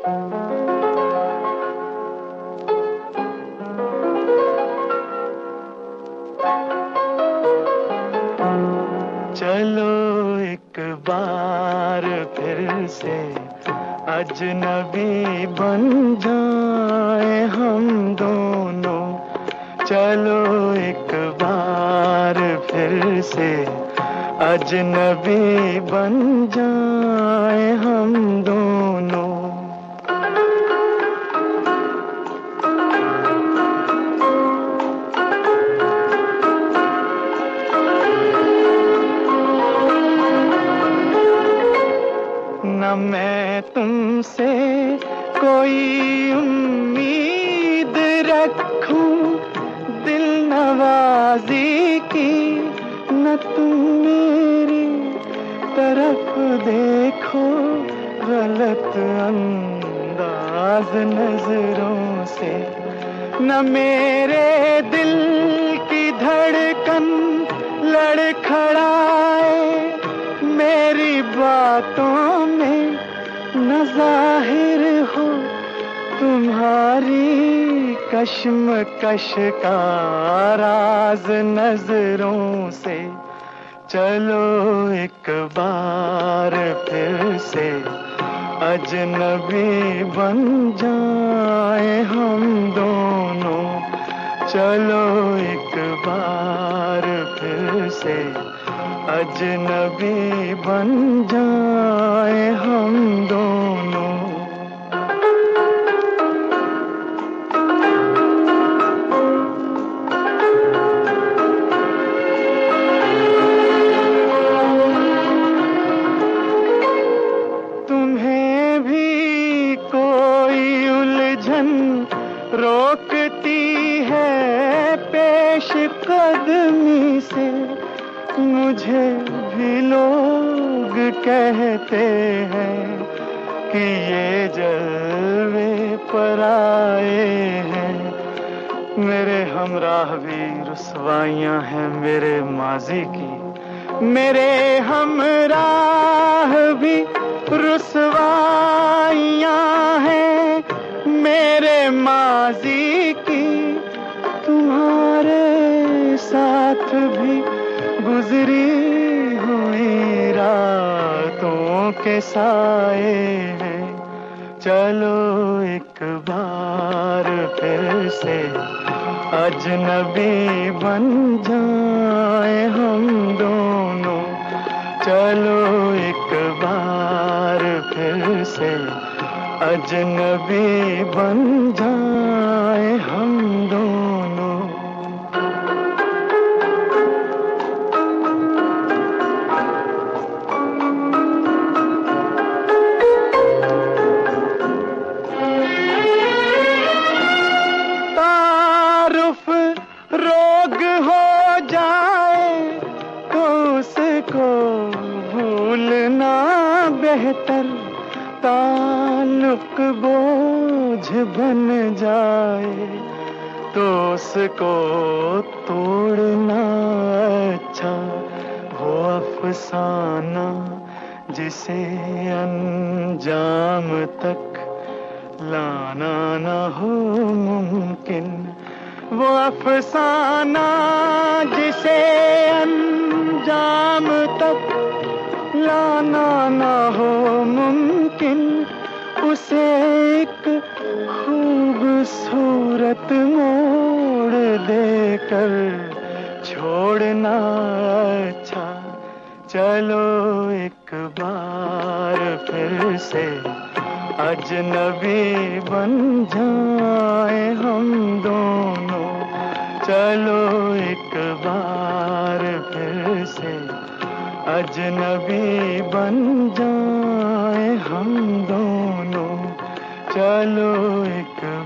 चलो एक बार फिर से अजनबी बन जाए हम दोनों। चलो एक बार फिर से अजनबी बन जाए हम दोनों। न मैं तुमसे कोई उम्मीद रखूं दिल नवाजी की, न तुम मेरी तरफ देखो गलत अंदाज नजरों से। न मेरे दिल की धड़कन लड़खड़ाए मेरी बातों में, न जाहिर हो तुम्हारी कश्मकश का राज नजरों से। चलो एक बार फिर से अजनबी बन जाए हम दोनों। चलो एक बार फिर से अजनबी बन जाए हम दोनों। तुम्हें भी कोई उलझन रोकती है पेश कदमी से, मुझे भी लोग कहते हैं कि ये जलवे पर आए हैं। मेरे हमराह भी रुसवाइयां हैं मेरे माजी की, मेरे हमराह भी रुसवाइयां हैं मेरे माजी की। तुम्हारे साथ भी गुजरी हुई रातों के साए हैं। चलो एक बार फिर से अजनबी बन जाए हम दोनों। चलो एक बार फिर से अजनबी बन जाए हम दोनों। तारुफ रोग हो जाए तो उसको भूलना बेहतर, ताल्लुक बोझ बन जाए तो उसको तोड़ना अच्छा। वो अफसाना जिसे अंजाम तक लाना न हो मुमकिन, वो अफसाना जिसे अंजाम तक लाना न हो मुमकिन, उसे एक खूबसूरत मोड़ देकर छोड़ना अच्छा। चलो एक बार फिर से अजनबी बन जाए हम दोनों। चलो एक बार फिर से अजनबी बन जाए हम दोनों। चलो एक